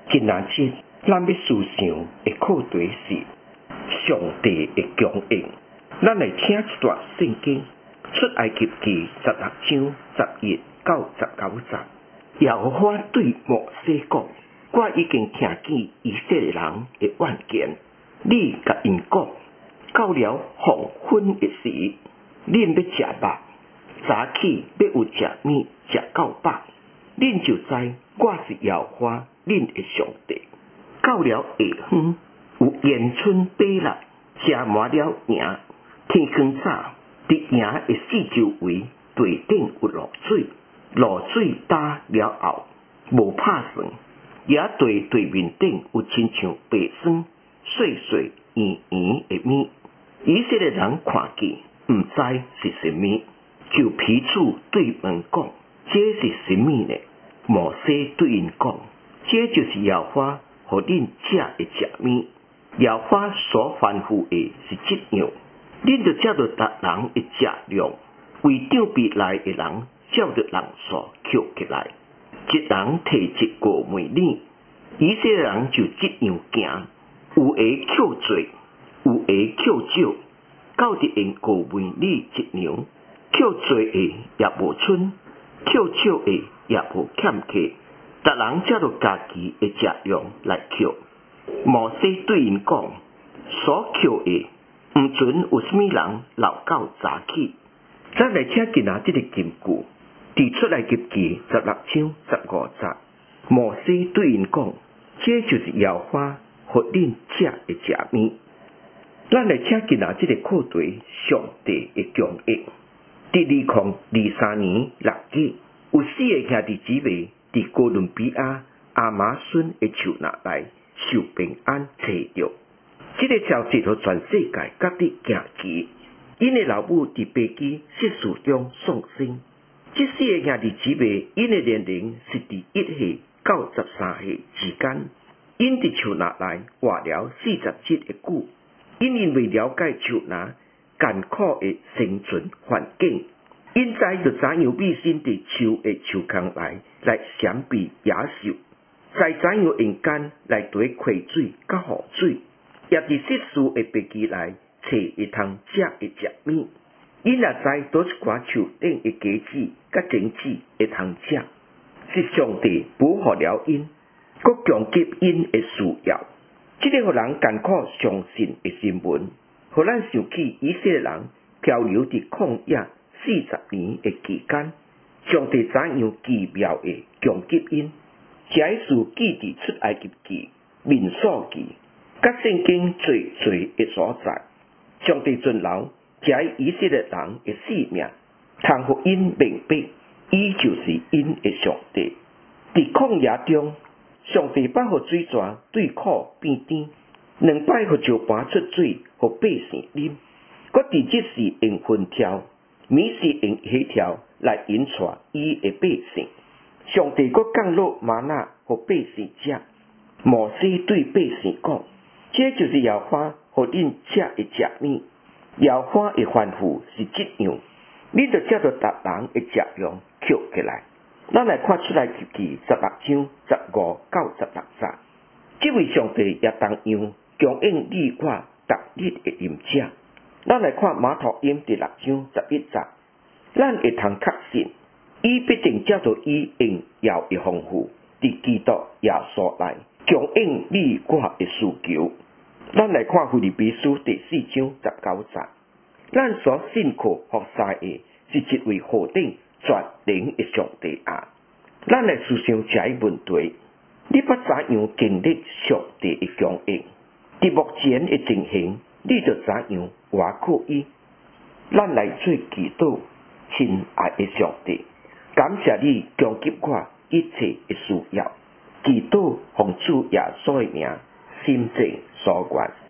今仔日咱要思想的课题是上帝的供应。咱来听一段圣经，出埃及记16章11到19节。耶和华对摩西讲：我已经听见以色列人的怨言，你甲因讲，到了黄昏的时，恁要食肉，早起要有食面，食到饱，恁就知我是耶和华恁的上帝。到了下昏，有烟囱飞来，食满了营。天光早，伫营的四周围地顶有露水，露水干了后，无拍算，野地面顶有亲像白霜、细细圆圆的面。以色列人看见，毋知是甚物，就彼此对问讲：这是甚物呢？摩西对因讲：这就是耶和华互恁食的食面。耶和华所吩咐的是这样，恁就照着逐人的食量，为长辈内的人照着人数扣起来，一人摕一个梅粒。以色列人就这样行，有的扣多，有的扣少，到底用个梅粒一两，扣多的也无剩，扣少的也无欠缺，逐人照着家己的食量来扣。摩西对因讲：所扣的，毋准有啥物人留到早起。咱来听今仔日的金句，伫出埃及记16章15节。摩西对因讲：这就是耶和华互恁食的食面。咱来听今仔日的课题：上帝的供应。伫2023年6月，有4个兄弟姊妹伫哥伦比亚亚马逊的树林内受平安找着。这个消息互全世界各地惊奇。因的老母伫飞机失事中丧生。这4个兄弟姊妹，因的年龄是伫1岁到13岁之间。因伫树林内活了47个久。因为了解树林艰苦的生存环境，因知就怎样秘辛伫树的树坑内来闪避野兽，知怎样用竿来追溪水甲雨水，也伫失事的飞机内找会通食的食面。因也知倒一寡树顶的果子甲种子会通食，是上帝保护了因，佮强给因的需要。这个互人艰苦相信的新闻，互咱想起以色列人漂流伫旷野40年的期间，上帝怎样奇妙的强给因。这一事记伫出埃及记、民数记，甲圣经最的所在。上帝存留这以色列人的性命，通互因明白，伊就是因的上帝。伫旷野中，上帝把互水泉对苦变甜，2摆互石盘出水，互百姓啉。佮伫即时用云条，米是用血条来引带伊的百姓。上帝佮降落玛纳互百姓食。摩西对百姓讲：这就是耶和华互恁食的食面。耶和华的吩咐是这样，恁就照着逐人的食量扣起来。咱来看出来，记16章15到16节。这位上帝也同样供应你我逐日的饮食。咱来看马太福音第6章11节，咱会通确信，伊必定照着伊应要的丰富，伫基督耶稣内供应你我的需求。咱来看腓立比书第4章19节，咱所信靠服侍的是一位何等全能的上帝啊！咱来思想这一问题：你要怎样经历上帝的供应？伫目前的情形，你就怎样活过伊？咱来做祈祷，亲爱的上帝，感谢你供给我一切的需要。祈祷奉主耶稣的名，心正所愿。